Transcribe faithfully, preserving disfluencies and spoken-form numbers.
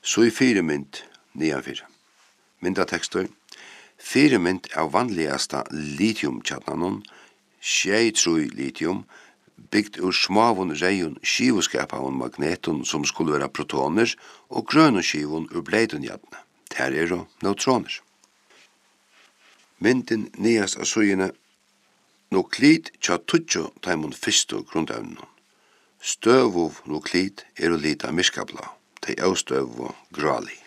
Så i fyremynd nianfyr. Myndatekstur. Fyremynd av vanligasta lithiumkjarnanon, tjei lithium, byggt ur smavun reion skivoskapaun magneton som skulle være protoner, og grønne skivon ur bleidunjadne. Ter er og neutroner. Mynden nias av sujene nuklid tja tutjo taimon fyrstu grundevnen. Støvuv nuklid er og lita miskabla, tei avstøvuv gråli.